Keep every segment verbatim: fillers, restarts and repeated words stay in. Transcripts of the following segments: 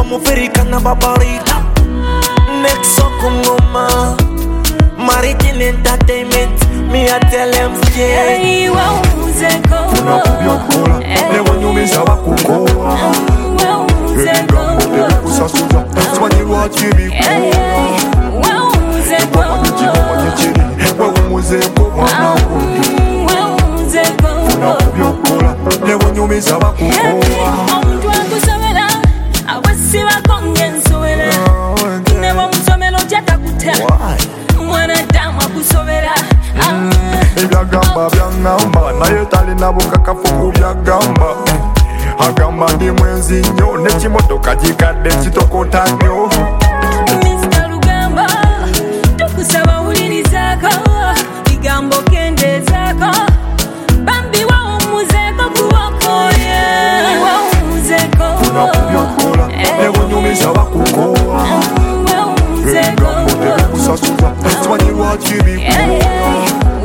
mufirika na babarita Nexo kungoma Maritin Entertainment Me a tell them yeah Iwa uzeko Unakubyokola Lewa nyumiza wakukoa Iwa uzeko Ebigambo kusasuza Swanyirwa chibikuwa Iwa uzeko Wanyechiri Wewe muzeko mwana kundi Unakubyokola Lewa nyumiza wakukoa Omuntu akusomera Awesi wakonge nsowera Nebo musomero jata kutela Mwana damu akusomera Ebyagamba byangamba naye talina bukakafu ku byagamba agamba ndi mwenzi nnyo n'ekimotoka gikadde kitokota nnyo Mister Lugamba tukusaba wulirizaako bigambo kendezaako bambi wa omuzeko kubakoye wa omuzeko unakubyokola ewonyumiza bakukoa ebigambo tebikusasuza simanyi lwaki bikuwa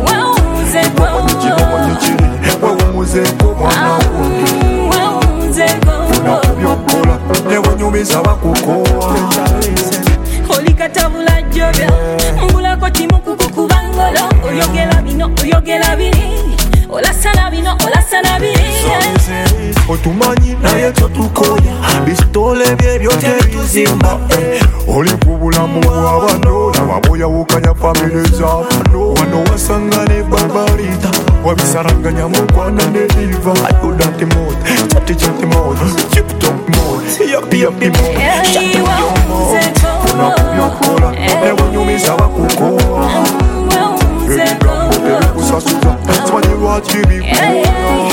Nyumiza wakukoa Olikatabula jobya Mbulako timuku kukubangolo Oyogela bino, oyogela bini Olasana bino, olasana bini Otumanyi naye totukoya Bistole byebyo tebituzimba Oli kubulamu bw'abano Nababoya wukanya famile z'abano Wano wasanga ne barbarita Wabisaranganya mukwana ne diva Ayudati mode, chati chati mode Chip top mode, yapi yapi mode Shati yo mode Unakubyokola, ewe nyumiza wakukoa Ebigambo tebikusasuza Simanyi lwaki bikuwa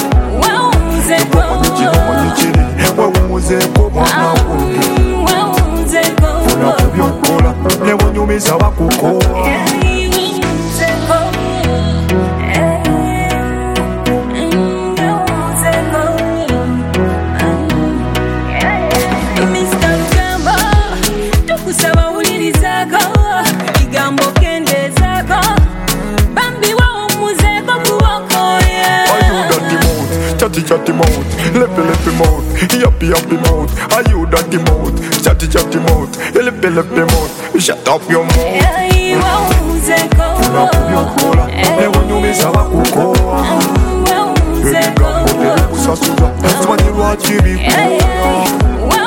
Wawumuzeko mwana wundi Unakubyokola Lewo nyumiza wakukoa Mister Lugamba tukusaba wulirizaako bigambo kendezaako bambi wa omuzeko kubakoye Chatty chatty mouth, lippy lippy mouth, yappy yappy mouth. Are you dirty mouth? Chatty chatty mouth, lippy lippy mouth. Shut up your mouth. Iwa uzeko Unakubyokola, ewe nyumiza wakukoa. Ebigambo tebikusasuza, simanyi lwaki bikuwa.